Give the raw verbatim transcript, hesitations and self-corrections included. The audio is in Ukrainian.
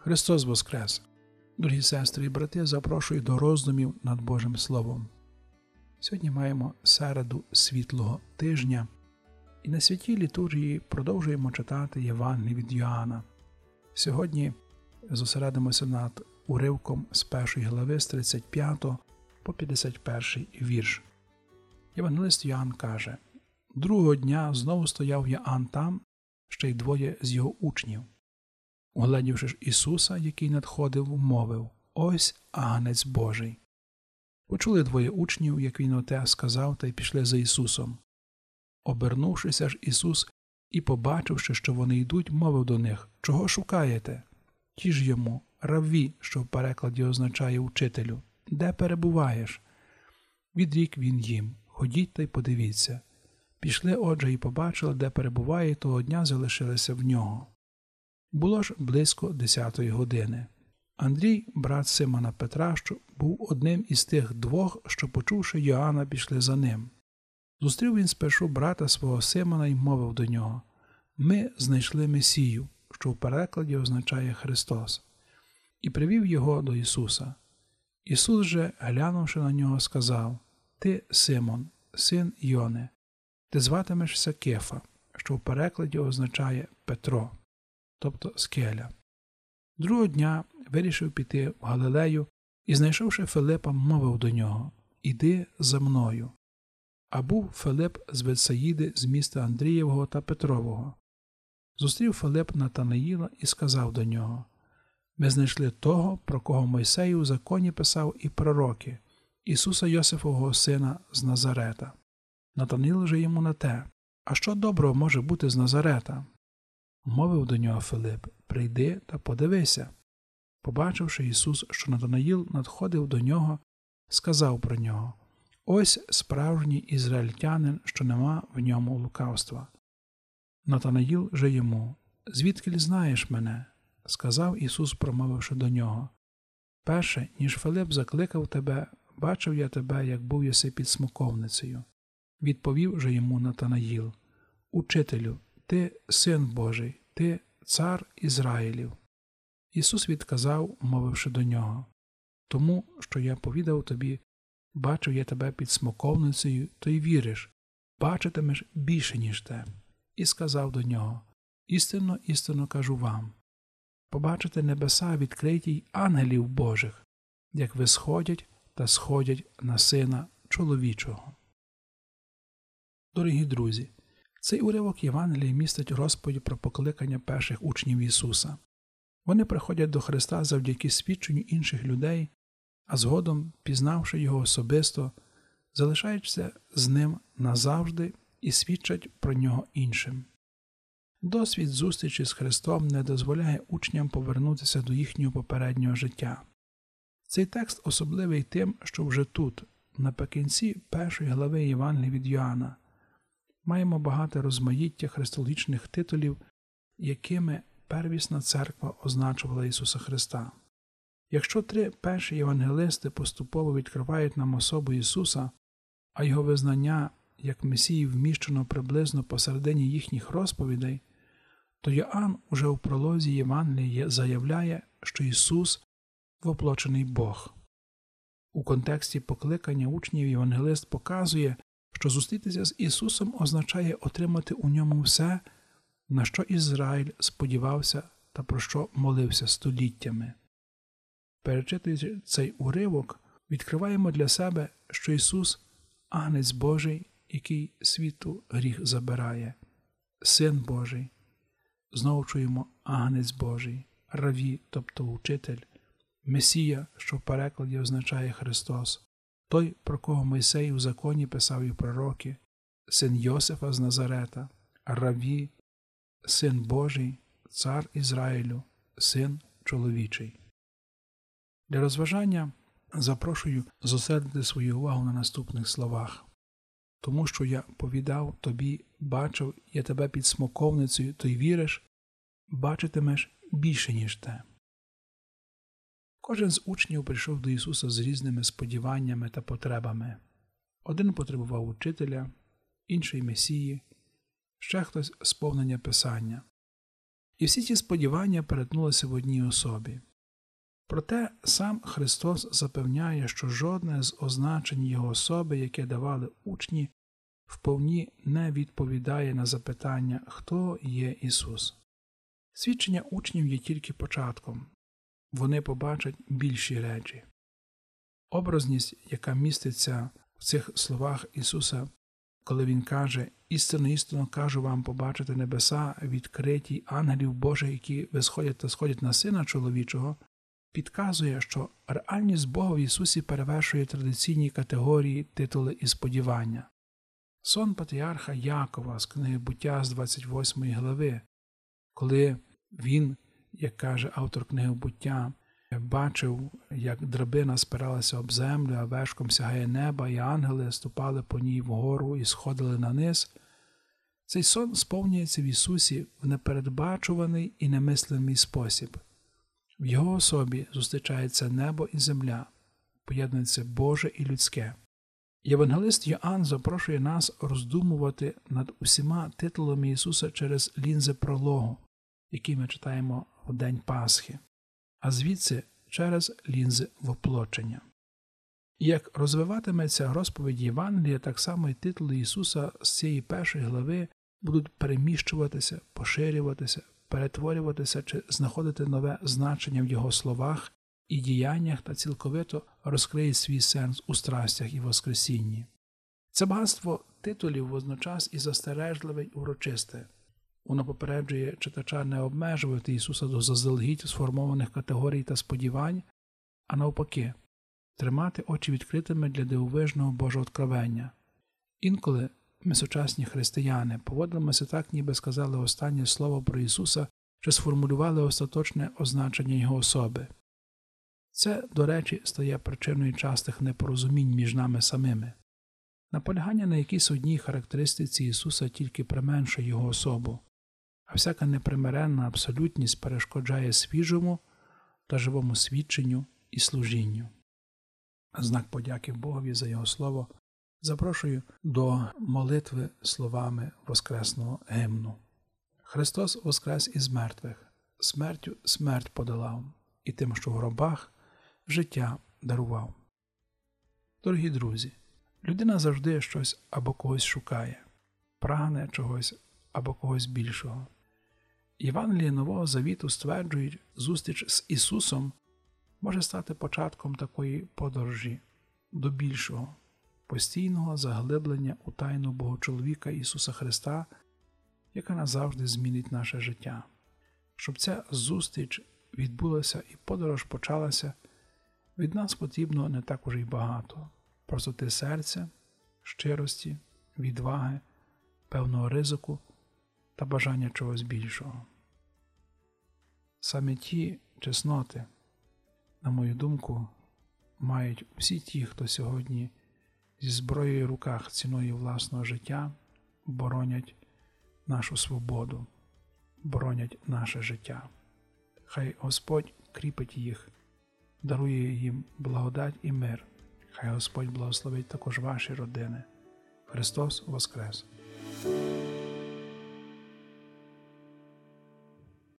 Христос Воскрес! Дорогі сестри і брати, запрошую до роздумів над Божим Словом. Сьогодні маємо середу світлого тижня, і на святій літургії продовжуємо читати Євангеліє від Йоанна. Сьогодні зосередимося над уривком з першої глави з тридцять п'ятого по п'ятдесят перший вірш. Євангелист Йоанн каже: «Другого дня знову стояв Йоанн там, ще й двоє з його учнів. Угледівши ж Ісуса, який надходив, мовив: «Ось агнець Божий». Почули двоє учнів, як він оте сказав, та й пішли за Ісусом. Обернувшися ж Ісус і побачивши, що вони йдуть, мовив до них: «Чого шукаєте?» Ті ж йому: «Равві», що в перекладі означає «учителю», «де перебуваєш?» Відрік він їм: «Ходіть та й подивіться». Пішли, отже, і побачили, де перебуває, і того дня залишилися в нього. Було ж близько десятої години. Андрій, брат Симона Петра, що був одним із тих двох, що, почувши Йоанна, пішли за ним. Зустрів він спершу брата свого Симона й мовив до нього: «Ми знайшли Месію», що в перекладі означає «Христос», і привів його до Ісуса. Ісус же, глянувши на нього, сказав: «Ти, Симон, син Йони, ти зватимешся Кефа», що в перекладі означає «Петро», тобто скеля. Другого дня вирішив піти в Галилею і, знайшовши Филипа, мовив до нього: «Іди за мною». А був Филип з Ветсаїди, з міста Андрієвого та Петрового. Зустрів Филип Натанаїла і сказав до нього: «Ми знайшли того, про кого Мойсей у законі писав і пророки, Ісуса Йосифового сина з Назарета». Натанаїл же йому на те: «А що доброго може бути з Назарета?» Мовив до нього Филип: «Прийди та подивися». Побачивши Ісус, що Натанаїл надходив до нього, сказав про нього: «Ось справжній ізраїльтянин, що нема в ньому лукавства». Натанаїл же йому: «Звідкіль знаєш мене?» Сказав Ісус, промовивши до нього: «Перше, ніж Филип закликав тебе, бачив я тебе, як був єси під смоковницею». Відповів же йому Натанаїл: «Учителю, ти син Божий, ти цар Ізраїлів». Ісус відказав, мовивши до нього: «Тому, що я повідав тобі, бачив я тебе під смоковницею, то й віриш, бачитимеш більше, ніж те». І сказав до нього: «Істинно, істинно кажу вам, побачите небеса відкриті й ангелів Божих, як висходять та сходять на Сина Чоловічого». Дорогі друзі, цей уривок Євангелія містить розповідь про покликання перших учнів Ісуса. Вони приходять до Христа завдяки свідченню інших людей, а згодом, пізнавши Його особисто, залишаються з Ним назавжди і свідчать про Нього іншим. Досвід зустрічі з Христом не дозволяє учням повернутися до їхнього попереднього життя. Цей текст особливий тим, що вже тут, наприкінці першої глави Євангелія від Йоанна, маємо багато розмаїття христологічних титулів, якими первісна церква означувала Ісуса Христа. Якщо три перші євангелисти поступово відкривають нам особу Ісуса, а Його визнання як Месії вміщено приблизно посередині їхніх розповідей, то Йоанн уже у пролозі Євангелія заявляє, що Ісус – воплочений Бог. У контексті покликання учнів євангелист показує, що зустрітися з Ісусом означає отримати у Ньому все, на що Ізраїль сподівався та про що молився століттями. Перечитуючи цей уривок, відкриваємо для себе, що Ісус – агнець Божий, який світу гріх забирає, Син Божий. Знову чуємо агнець Божий, равві, тобто учитель, Месія, що в перекладі означає Христос, той, про кого Мойсей у законі писав і пророки, син Йосифа з Назарета, равві, Син Божий, цар Ізраїлю, Син Чоловічий. Для розважання запрошую зосередити свою увагу на наступних словах. «Тому що я повідав тобі, бачив я тебе під смоковницею, то й віриш, бачитимеш більше, ніж те». Кожен з учнів прийшов до Ісуса з різними сподіваннями та потребами. Один потребував учителя, інший – Месії, ще хтось – сповнення Писання. І всі ці сподівання перетнулися в одній особі. Проте сам Христос запевняє, що жодне з означень Його особи, яке давали учні, вповні не відповідає на запитання, хто є Ісус. Свідчення учнів є тільки початком. Вони побачать більші речі. Образність, яка міститься в цих словах Ісуса, коли Він каже «Істинно, істинно кажу вам, побачити небеса, відкриті ангелів Божих, які висходять та сходять на Сина Чоловічого», підказує, що реальність Бога в Ісусі перевершує традиційні категорії, титули і сподівання. Сон патріарха Якова з книги «Буття» з двадцять восьмої глави, коли він, як каже автор книги «Буття», бачив, як драбина спиралася об землю, а вершком сягає неба, і ангели ступали по ній вгору і сходили на низ. Цей сон сповнюється в Ісусі в непередбачуваний і немислимий спосіб. В Його особі зустрічається небо і земля, поєднується Боже і людське. Євангелист Йоанн запрошує нас роздумувати над усіма титулами Ісуса через лінзи прологу, які ми читаємо в День Пасхи, а звідси через лінзи воплочення. І як розвиватиметься розповідь Євангелія, так само і титули Ісуса з цієї першої глави будуть переміщуватися, поширюватися, перетворюватися чи знаходити нове значення в Його словах і діяннях та цілковито розкриє свій сенс у страстях і воскресінні. Це багатство титулів водночас і застережливе й урочисте. Воно попереджує читача не обмежувати Ісуса до заздалегідь сформованих категорій та сподівань, а навпаки, тримати очі відкритими для дивовижного Божого откровення. Інколи ми, сучасні християни, поводимося так, ніби сказали останнє слово про Ісуса чи сформулювали остаточне означення Його особи. Це, до речі, стає причиною частих непорозумінь між нами самими. Наполягання на якійсь одній характеристиці Ісуса тільки применшує Його особу, а всяка непримиренна абсолютність перешкоджає свіжому та живому свідченню і служінню. Знак подяки Богові за Його слово запрошую до молитви словами воскресного гімну. Христос воскрес із мертвих, смертю смерть подолав, і тим, що в гробах, життя дарував. Дорогі друзі, людина завжди щось або когось шукає, прагне чогось або когось більшого. Євангелії Нового Завіту стверджують, зустріч з Ісусом може стати початком такої подорожі до більшого, постійного заглиблення у тайну Богочоловіка Ісуса Христа, яка назавжди змінить наше життя. Щоб ця зустріч відбулася і подорож почалася, від нас потрібно не так уже й багато. Простоти серця, щирості, відваги, певного ризику та бажання чогось більшого. Саме ті чесноти, на мою думку, мають всі ті, хто сьогодні зі зброєю в руках ціною власного життя боронять нашу свободу, боронять наше життя. Хай Господь кріпить їх, дарує їм благодать і мир. Хай Господь благословить також ваші родини. Христос воскрес!